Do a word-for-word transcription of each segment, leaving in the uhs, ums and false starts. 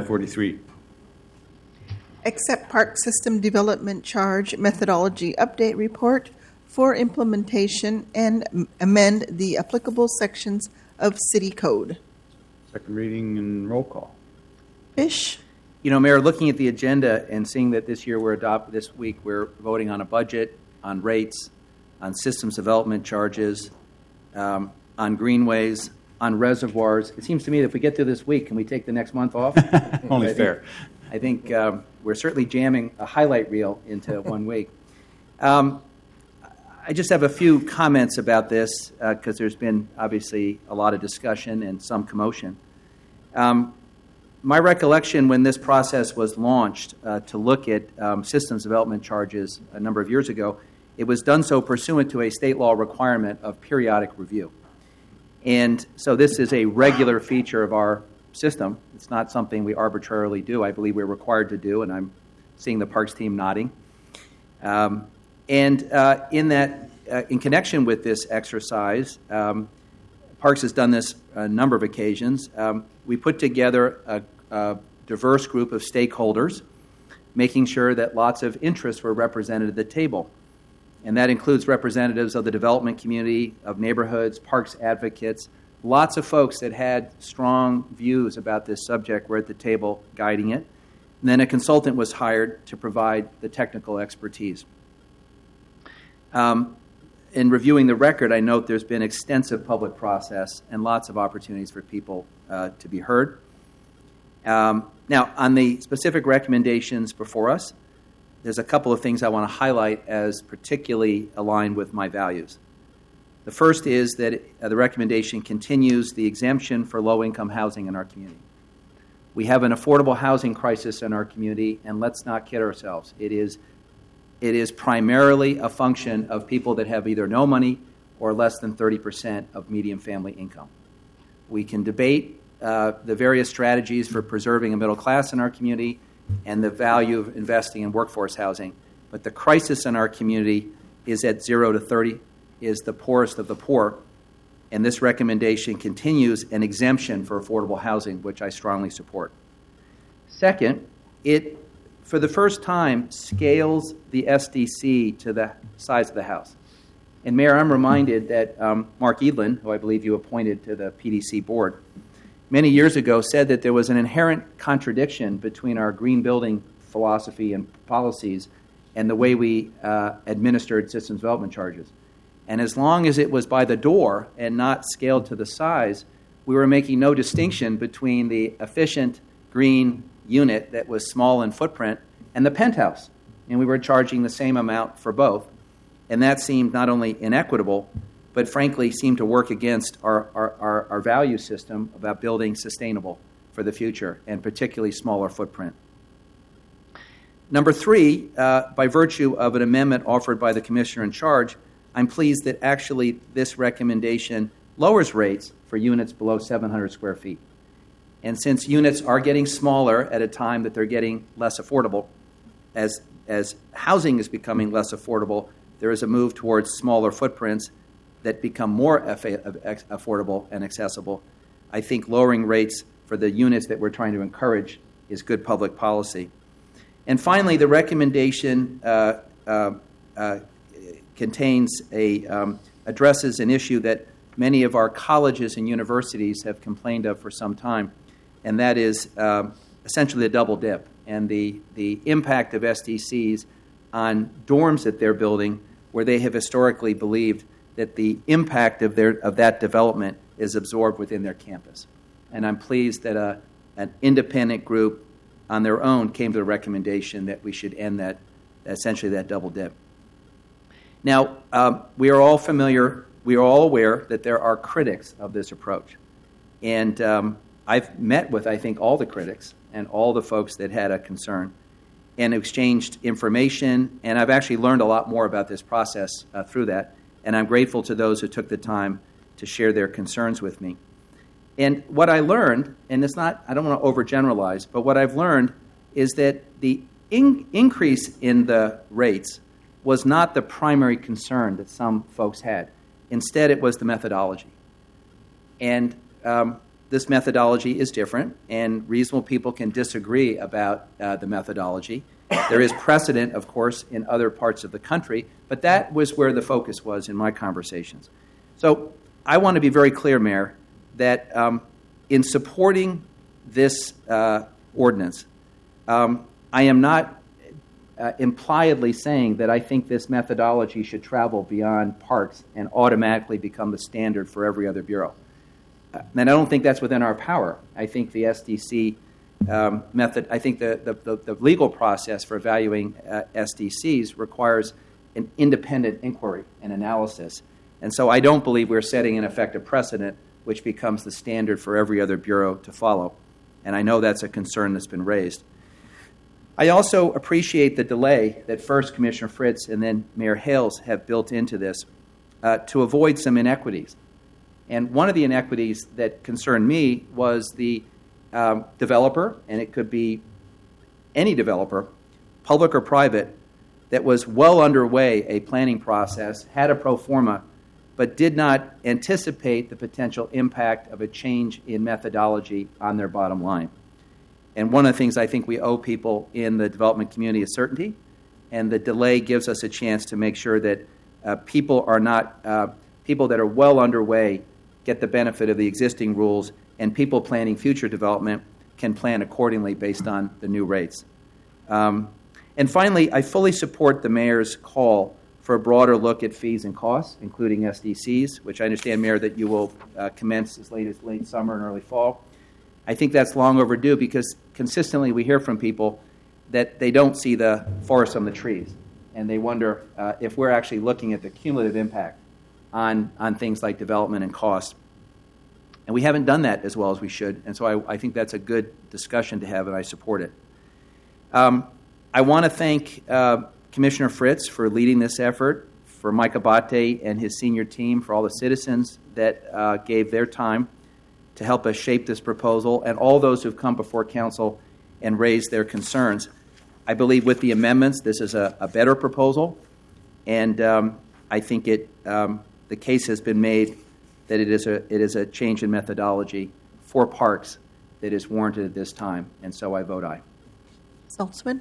forty-three. Accept Park System Development Charge Methodology Update Report for implementation and amend the applicable sections of City Code. Second reading and roll call. Fish. You know, Mayor, looking at the agenda and seeing that this year we're adopting, this week we're voting on a budget, on rates, on systems development charges, um, on greenways, on reservoirs. It seems to me that if we get through this week, can we take the next month off? Only I fair. Think, I think um, we're certainly jamming a highlight reel into one week. Um, I just have a few comments about this because uh, there's been obviously a lot of discussion and some commotion. Um, my recollection when this process was launched uh, to look at um, systems development charges a number of years ago, it was done so pursuant to a state law requirement of periodic review. And so this is a regular feature of our system. It's not something we arbitrarily do. I believe we're required to do, and I'm seeing the Parks team nodding. Um, and uh, in that, uh, in connection with this exercise, um, Parks has done this a number of occasions. Um, we put together a, a diverse group of stakeholders, making sure that lots of interests were represented at the table. And that includes representatives of the development community, of neighborhoods, parks advocates, lots of folks that had strong views about this subject were at the table guiding it. And then a consultant was hired to provide the technical expertise. Um, in reviewing the record, I note there's been extensive public process and lots of opportunities for people uh, to be heard. Um, now, on the specific recommendations before us, there's a couple of things I want to highlight as particularly aligned with my values. The first is that uh, the recommendation continues the exemption for low-income housing in our community. We have an affordable housing crisis in our community, and let's not kid ourselves. It is, it is primarily a function of people that have either no money or less than thirty percent of median family income. We can debate uh, the various strategies for preserving a middle class in our community and the value of investing in workforce housing. But the crisis in our community is at zero to thirty, is the poorest of the poor. And this recommendation continues an exemption for affordable housing, which I strongly support. Second, it, for the first time, scales the S D C to the size of the house. And Mayor, I'm reminded that um, Mark Edlin, who I believe you appointed to the P D C board, many years ago said that there was an inherent contradiction between our green building philosophy and policies and the way we uh, administered systems development charges. And as long as it was by the door and not scaled to the size, we were making no distinction between the efficient green unit that was small in footprint and the penthouse. And we were charging the same amount for both. And that seemed not only inequitable, but frankly seemed to work against our, our, our, our value system about building sustainable for the future, and particularly smaller footprint. Number three, uh, by virtue of an amendment offered by the commissioner in charge, I'm pleased that actually this recommendation lowers rates for units below seven hundred square feet. And since units are getting smaller at a time that they're getting less affordable, as, as housing is becoming less affordable, there is a move towards smaller footprints that become more affordable and accessible. I think lowering rates for the units that we're trying to encourage is good public policy. And finally, the recommendation uh, uh, uh, contains a um, addresses an issue that many of our colleges and universities have complained of for some time, and that is um, essentially a double dip and the, the impact of S D Cs on dorms that they're building where they have historically believed that the impact of their of that development is absorbed within their campus. And I'm pleased that a, an independent group on their own came to the recommendation that we should end that, essentially that double dip. Now, um, we are all familiar, we are all aware that there are critics of this approach. And um, I've met with, I think, all the critics and all the folks that had a concern and exchanged information, and I've actually learned a lot more about this process uh, through that. And I'm grateful to those who took the time to share their concerns with me. And what I learned, and it's not, I don't want to overgeneralize, but what I've learned is that the in- increase in the rates was not the primary concern that some folks had. Instead, it was the methodology. And um, this methodology is different, and reasonable people can disagree about uh, the methodology. There is precedent, of course, in other parts of the country, but that was where the focus was in my conversations. So I want to be very clear, Mayor, that um, in supporting this uh, ordinance, um, I am not uh, impliedly saying that I think this methodology should travel beyond parks and automatically become the standard for every other bureau. Uh, and I don't think that's within our power. I think the S D C um, method, I think the, the, the, the legal process for evaluating uh, S D Cs requires an independent inquiry and analysis. And so I don't believe we're setting an effective precedent which becomes the standard for every other bureau to follow. And I know that's a concern that's been raised. I also appreciate the delay that first Commissioner Fritz and then Mayor Hales have built into this uh, to avoid some inequities. And one of the inequities that concerned me was the um, developer, and it could be any developer, public or private, that was well underway a planning process, had a pro forma, but did not anticipate the potential impact of a change in methodology on their bottom line. And one of the things I think we owe people in the development community is certainty, and the delay gives us a chance to make sure that uh, people are not, uh, people that are well underway get the benefit of the existing rules, and people planning future development can plan accordingly based on the new rates. Um, and finally, I fully support the mayor's call for a broader look at fees and costs, including S D Cs, which I understand, Mayor, that you will uh, commence as late as late summer and early fall. I think that's long overdue because consistently we hear from people that they don't see the forest on the trees, and they wonder uh, if we're actually looking at the cumulative impact on, on things like development and cost. And we haven't done that as well as we should, and so I, I think that's a good discussion to have, and I support it. Um, I want to thank uh, Commissioner Fritz for leading this effort, for Mike Abate and his senior team, for all the citizens that uh, gave their time to help us shape this proposal, and all those who've come before council and raised their concerns. I believe with the amendments, this is a, a better proposal, and um, I think it um, the case has been made that it is a it is a change in methodology for parks that is warranted at this time, and so I vote aye. Saltzman?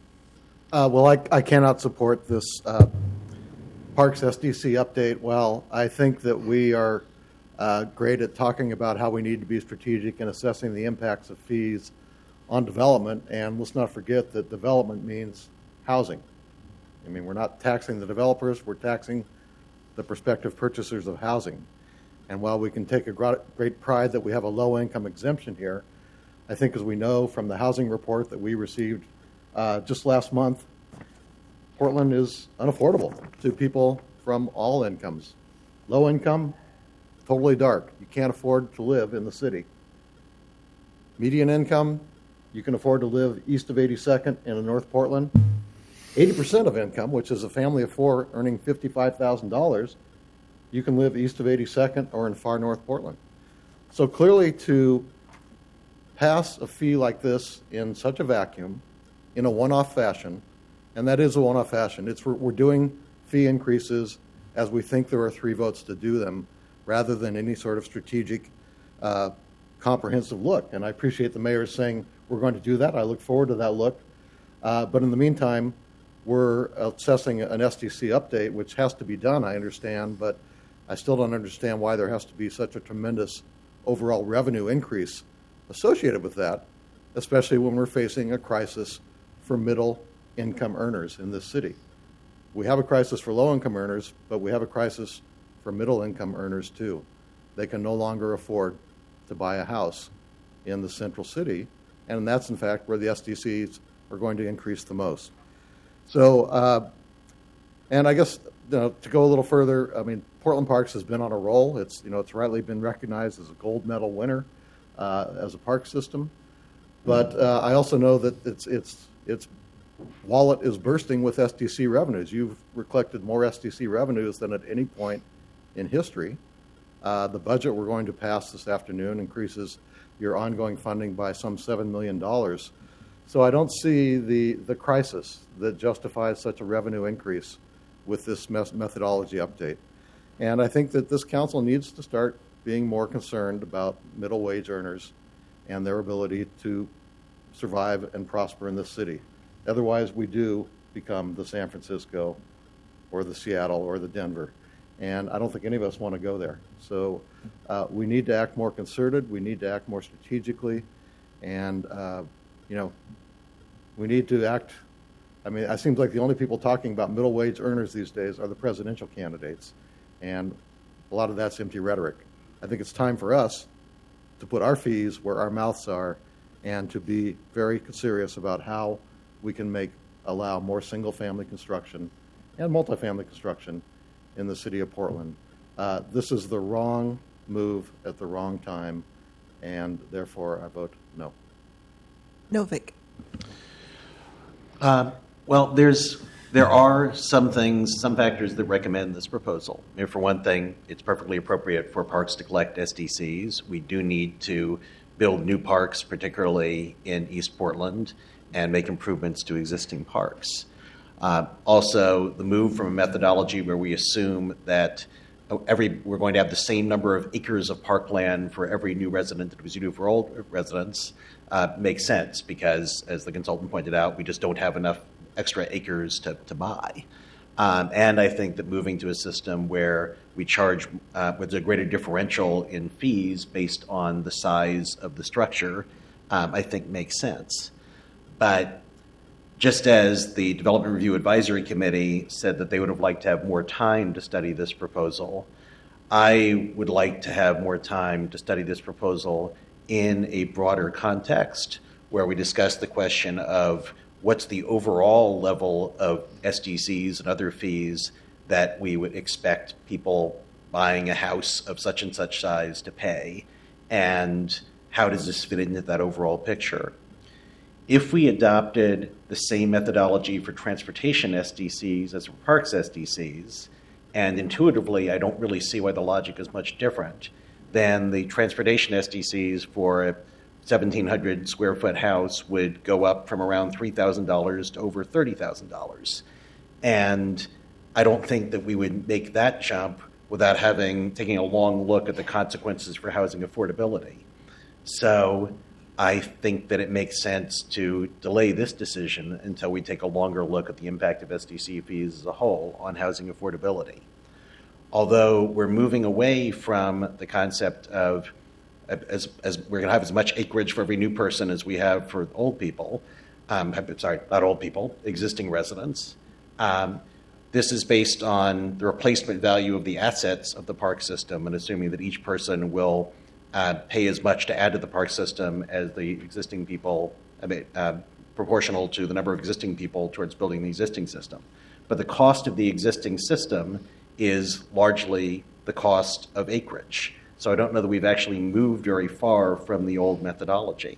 Uh, well, I, I cannot support this uh, Parks S D C update. Well, I think that we are uh, great at talking about how we need to be strategic in assessing the impacts of fees on development, and let's not forget that development means housing. I mean, we're not taxing the developers, we're taxing the prospective purchasers of housing. And while we can take a great pride that we have a low-income exemption here, I think as we know from the housing report that we received uh, just last month, Portland is unaffordable to people from all incomes. Low income, totally dark. You can't afford to live in the city. Median income, you can afford to live east of eighty-second in North Portland. eighty percent of income, which is a family of four earning fifty-five thousand dollars, you can live east of eighty-second or in far North Portland. So clearly to pass a fee like this in such a vacuum, in a one-off fashion, and that is a one-off fashion, it's we're doing fee increases as we think there are three votes to do them, rather than any sort of strategic, uh, comprehensive look. And I appreciate the mayor saying we're going to do that. I look forward to that look. Uh, but in the meantime, we're assessing an S D C update, which has to be done, I understand, but I still don't understand why there has to be such a tremendous overall revenue increase associated with that, especially when we're facing a crisis for middle-income earners in this city. We have a crisis for low-income earners, but we have a crisis for middle-income earners too. They can no longer afford to buy a house in the central city, and that's in fact where the S D Cs are going to increase the most. So, uh, and I guess you know, to go a little further, I mean, Portland Parks has been on a roll. It's you know it's rightly been recognized as a gold medal winner uh, as a park system, but uh, I also know that it's it's its wallet is bursting with S D C revenues. You've collected more S D C revenues than at any point in history. Uh, the budget we're going to pass this afternoon increases your ongoing funding by some seven million dollars. So I don't see the, the crisis that justifies such a revenue increase with this methodology update. And I think that this council needs to start being more concerned about middle wage earners and their ability to survive and prosper in this city. Otherwise, we do become the San Francisco or the Seattle or the Denver. And I don't think any of us want to go there. So uh, we need to act more concerted. We need to act more strategically. And, uh, you know, we need to act. I mean, it seems like the only people talking about middle wage earners these days are the presidential candidates. And a lot of that's empty rhetoric. I think it's time for us to put our fees where our mouths are and to be very serious about how we can make allow more single-family construction and multifamily construction in the city of Portland. Uh, this is the wrong move at the wrong time, and therefore I vote no. Novick. Uh, well, there's there are some things, some factors that recommend this proposal. I mean, for one thing, it's perfectly appropriate for parks to collect S D Cs. We do need to build new parks, particularly in East Portland, and make improvements to existing parks. Uh, also, the move from a methodology where we assume that every we're going to have the same number of acres of parkland for every new resident that we do for old residents uh, makes sense because, as the consultant pointed out, we just don't have enough extra acres to, to buy. Um, and I think that moving to a system where we charge uh, with a greater differential in fees based on the size of the structure, um, I think makes sense. But just as the Development Review Advisory Committee said that they would have liked to have more time to study this proposal, I would like to have more time to study this proposal in a broader context where we discuss the question of what's the overall level of S D Cs and other fees that we would expect people buying a house of such and such size to pay, and how does this fit into that overall picture. If we adopted the same methodology for transportation S D Cs as for parks S D Cs, and intuitively I don't really see why the logic is much different, then the transportation S D Cs for a seventeen hundred square foot house would go up from around three thousand dollars to over thirty thousand dollars. And I don't think that we would make that jump without having taking a long look at the consequences for housing affordability. So I think that it makes sense to delay this decision until we take a longer look at the impact of S D C fees as a whole on housing affordability. Although we're moving away from the concept of as, as we're going to have as much acreage for every new person as we have for old people, um, sorry, not old people, existing residents. Um, this is based on the replacement value of the assets of the park system and assuming that each person will Uh, pay as much to add to the park system as the existing people, I mean, uh, proportional to the number of existing people towards building the existing system. But the cost of the existing system is largely the cost of acreage. So I don't know that we've actually moved very far from the old methodology.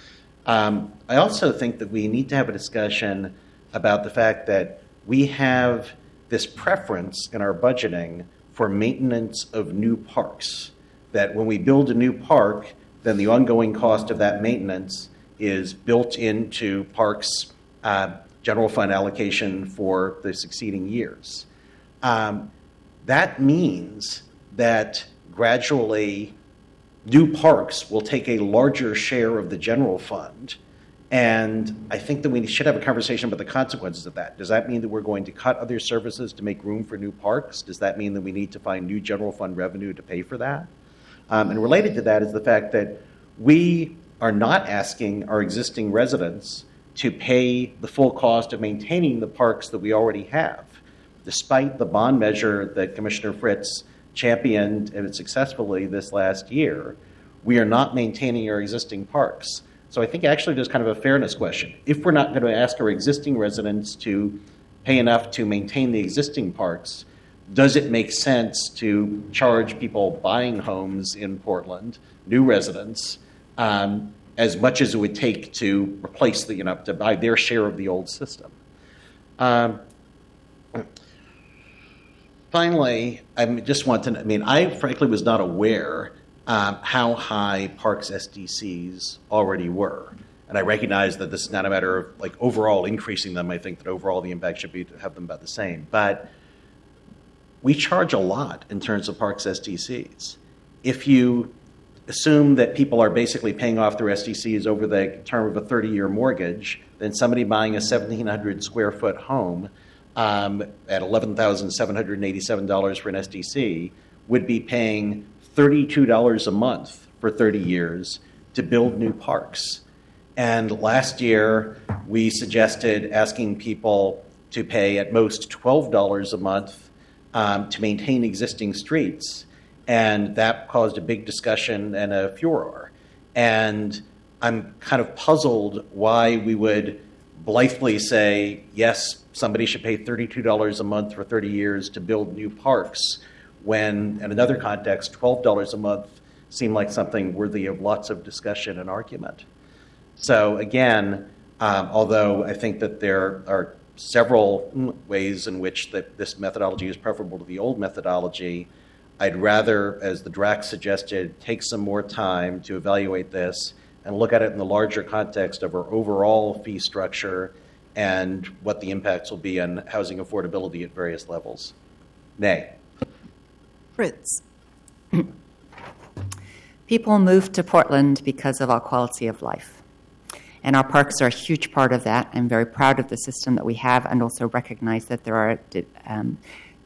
Um, I also think that we need to have a discussion about the fact that we have this preference in our budgeting for maintenance of new parks. That when we build a new park, then the ongoing cost of that maintenance is built into parks' uh, general fund allocation for the succeeding years. Um, that means that gradually new parks will take a larger share of the general fund. And I think that we should have a conversation about the consequences of that. Does that mean that we're going to cut other services to make room for new parks? Does that mean that we need to find new general fund revenue to pay for that? Um, and related to that is the fact that we are not asking our existing residents to pay the full cost of maintaining the parks that we already have. Despite the bond measure that Commissioner Fritz championed and successfully this last year, we are not maintaining our existing parks. So I think actually there's kind of a fairness question. If we're not going to ask our existing residents to pay enough to maintain the existing parks, does it make sense to charge people buying homes in Portland, new residents, um, as much as it would take to replace the, you know, to buy their share of the old system? Um, finally, I just want to, I mean, I frankly was not aware um, how high parks S D Cs already were. And I recognize that this is not a matter of like overall increasing them. I think that overall the impact should be to have them about the same. But we charge a lot in terms of parks S D Cs. if you assume that people are basically paying off their S D Cs over the term of a thirty-year mortgage, then somebody buying a seventeen hundred square foot home um, at eleven thousand seven hundred eighty-seven dollars for an S D C would be paying thirty-two dollars a month for thirty years to build new parks. And last year, we suggested asking people to pay at most twelve dollars a month um, to maintain existing streets. And that caused a big discussion and a furor. And I'm kind of puzzled why we would blithely say, yes, somebody should pay thirty-two dollars a month for thirty years to build new parks, when in another context, twelve dollars a month seemed like something worthy of lots of discussion and argument. So again, um, although I think that there are several ways in which that this methodology is preferable to the old methodology, I'd rather, as the D R A C suggested, take some more time to evaluate this and look at it in the larger context of our overall fee structure and what the impacts will be on housing affordability at various levels. Nay. Fritz. People move to Portland because of our quality of life. And our parks are a huge part of that. I'm very proud of the system that we have and also recognize that there are um,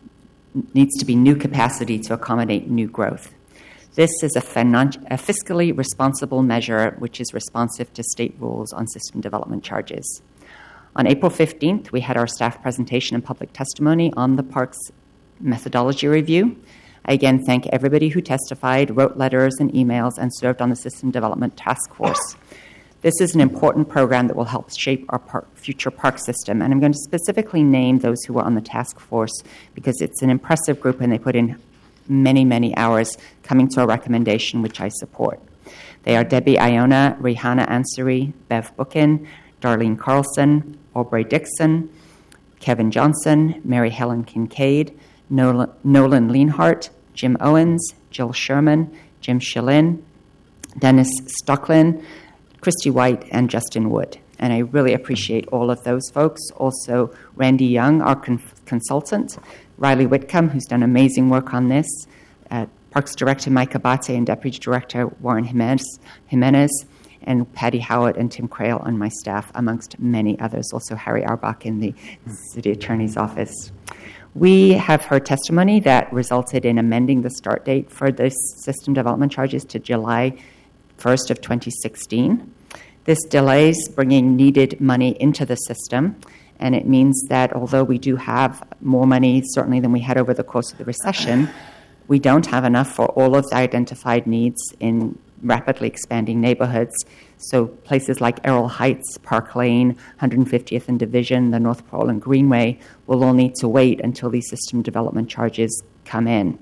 needs to be new capacity to accommodate new growth. This is a, finan- a fiscally responsible measure which is responsive to state rules on system development charges. On April fifteenth, we had our staff presentation and public testimony on the parks methodology review. I again thank everybody who testified, wrote letters and emails, and served on the system development task force. This is an important program that will help shape our park, future park system, and I'm going to specifically name those who were on the task force because it's an impressive group and they put in many, many hours coming to a recommendation which I support. They are Debbie Iona, Rihanna Ansari, Bev Bookin, Darlene Carlson, Aubrey Dixon, Kevin Johnson, Mary Helen Kincaid, Nolan, Nolan Leanhart, Jim Owens, Jill Sherman, Jim Shillin, Dennis Stocklin, Christy White, and Justin Wood. And I really appreciate all of those folks. Also, Randy Young, our con- consultant, Riley Whitcomb, who's done amazing work on this, uh, Parks Director Mike Abate and Deputy Director Warren Jimenez, Jimenez, and Patty Howard and Tim Crail on my staff, amongst many others. Also, Harry Arbach in the City Attorney's Office. We have heard testimony that resulted in amending the start date for this system development charges to July first of twenty sixteen. This delays bringing needed money into the system, and it means that although we do have more money, certainly than we had over the course of the recession, we don't have enough for all of the identified needs in rapidly expanding neighborhoods. So places like Errol Heights, Park Lane, one hundred fiftieth and Division, the North Portland Greenway will all need to wait until these system development charges come in.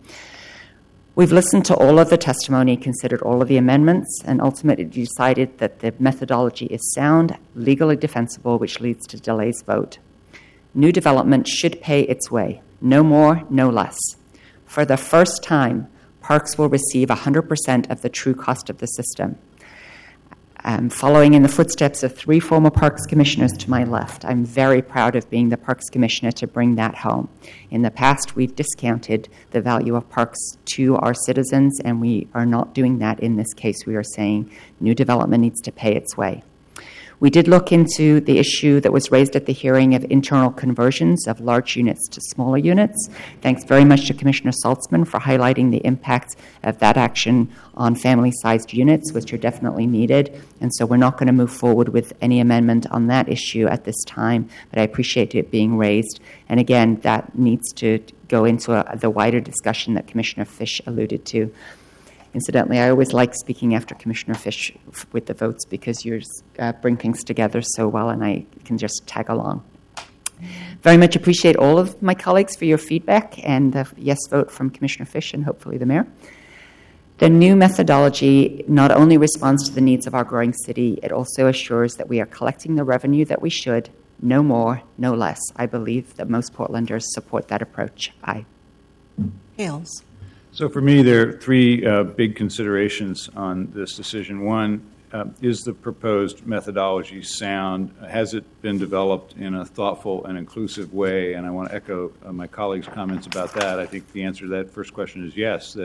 We've listened to all of the testimony, considered all of the amendments, and ultimately decided that the methodology is sound, legally defensible, which leads to delays vote. New development should pay its way, no more, no less. For the first time, parks will receive one hundred percent of the true cost of the system. Um, following in the footsteps of three former Parks Commissioners to my left, I'm very proud of being the Parks Commissioner to bring that home. In the past, we've discounted the value of parks to our citizens, and we are not doing that in this case. We are saying new development needs to pay its way. We did look into the issue that was raised at the hearing of internal conversions of large units to smaller units. Thanks very much to Commissioner Saltzman for highlighting the impact of that action on family-sized units, which are definitely needed. And so we're not going to move forward with any amendment on that issue at this time, but I appreciate it being raised. And again, that needs to go into a, the wider discussion that Commissioner Fish alluded to. Incidentally, I always like speaking after Commissioner Fish with the votes because you uh, bring things together so well and I can just tag along. Very much appreciate all of my colleagues for your feedback and the yes vote from Commissioner Fish and hopefully the Mayor. The new methodology not only responds to the needs of our growing city, it also assures that we are collecting the revenue that we should, no more, no less. I believe that most Portlanders support that approach. Aye. Hales. So for me, there are three uh, big considerations on this decision. One, uh, is the proposed methodology sound? Has it been developed in a thoughtful and inclusive way? And I want to echo uh, my colleagues' comments about that. I think the answer to that first question is yes, that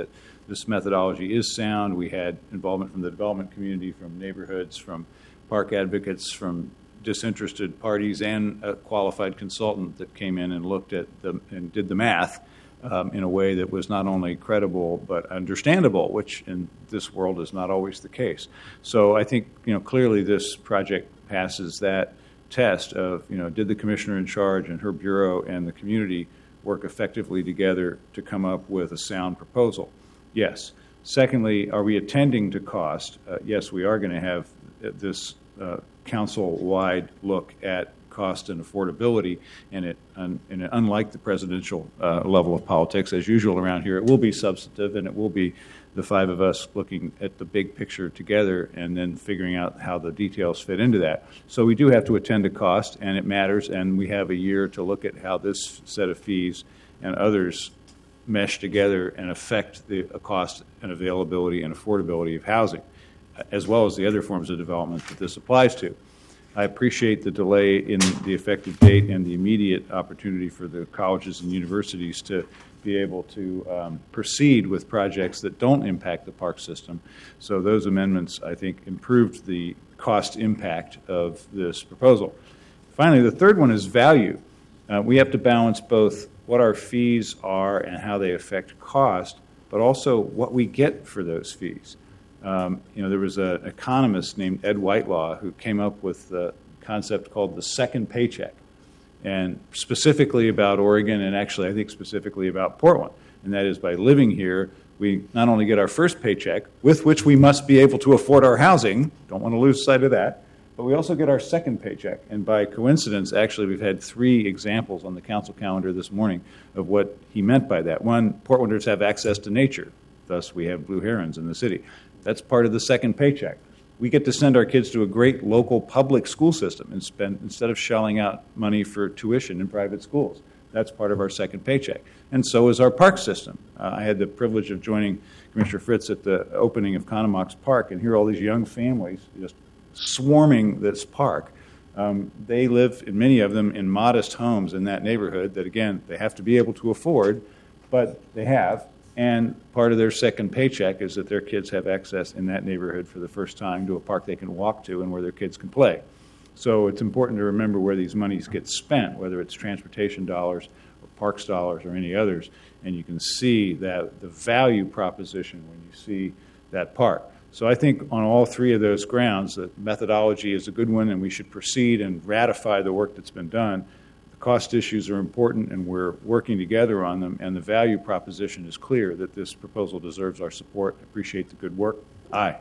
this methodology is sound. We had involvement from the development community, from neighborhoods, from park advocates, from disinterested parties, and a qualified consultant that came in and looked at the and did the math um, in a way that was not only credible but understandable, which in this world is not always the case. So I think, you know, clearly this project passes that test of, you know, did the commissioner in charge and her bureau and the community work effectively together to come up with a sound proposal? Yes. Secondly, are we attending to cost? Uh, yes, we are going to have this uh, council-wide look at cost and affordability, and it, un, and it, unlike the presidential uh, level of politics, as usual around here, it will be substantive, and it will be the five of us looking at the big picture together and then figuring out how the details fit into that. So we do have to attend to cost, and it matters, and we have a year to look at how this set of fees and others mesh together and affect the cost and availability and affordability of housing, as well as the other forms of development that this applies to. I appreciate the delay in the effective date and the immediate opportunity for the colleges and universities to be able to um, proceed with projects that don't impact the park system. So those amendments, I think, improved the cost impact of this proposal. Finally, the third one is value. Uh, we have to balance both what our fees are and how they affect cost, but also what we get for those fees. Um, you know, there was an economist named Ed Whitelaw who came up with the concept called the second paycheck, and specifically about Oregon, and actually I think specifically about Portland. And that is, by living here, we not only get our first paycheck, with which we must be able to afford our housing, don't want to lose sight of that, but we also get our second paycheck. And by coincidence, actually, we've had three examples on the council calendar this morning of what he meant by that. One, Portlanders have access to nature. Thus, we have blue herons in the city. That's part of the second paycheck. We get to send our kids to a great local public school system and spend, instead of shelling out money for tuition in private schools. That's part of our second paycheck. And so is our park system. Uh, I had the privilege of joining Commissioner Fritz at the opening of Conomox Park and hear all these young families just swarming this park. Um, they live, in many of them, in modest homes in that neighborhood that, again, they have to be able to afford, but they have. And part of their second paycheck is that their kids have access in that neighborhood for the first time to a park they can walk to and where their kids can play. So it's important to remember where these monies get spent, whether it's transportation dollars or parks dollars or any others, and you can see that the value proposition when you see that park. So I think on all three of those grounds, the methodology is a good one, and we should proceed and ratify the work that's been done. Cost issues are important, and we're working together on them, and the value proposition is clear that this proposal deserves our support. I appreciate the good work. Aye.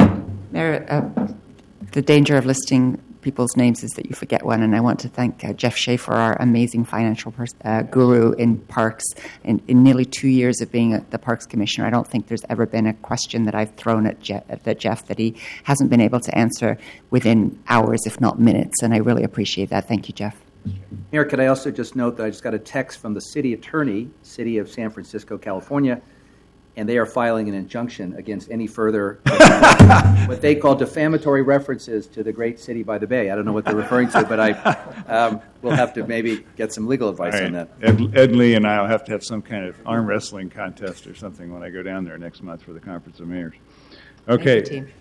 Mayor, uh, the danger of listing people's names is that you forget one, and I want to thank uh, Jeff Schaefer, our amazing financial pers- uh, guru in parks. In, in nearly two years of being a, the Parks Commissioner, I don't think there's ever been a question that I've thrown at, Je- at Jeff that he hasn't been able to answer within hours, if not minutes, and I really appreciate that. Thank you, Jeff. Mayor, could I also just note that I just got a text from the city attorney, City of San Francisco, California, and they are filing an injunction against any further what they call defamatory references to the great city by the bay. I don't know what they're referring to, but I um, will have to maybe get some legal advice right. on that. Ed, Ed Lee and I will have to have some kind of arm wrestling contest or something when I go down there next month for the Conference of Mayors. Okay. Thank you, team.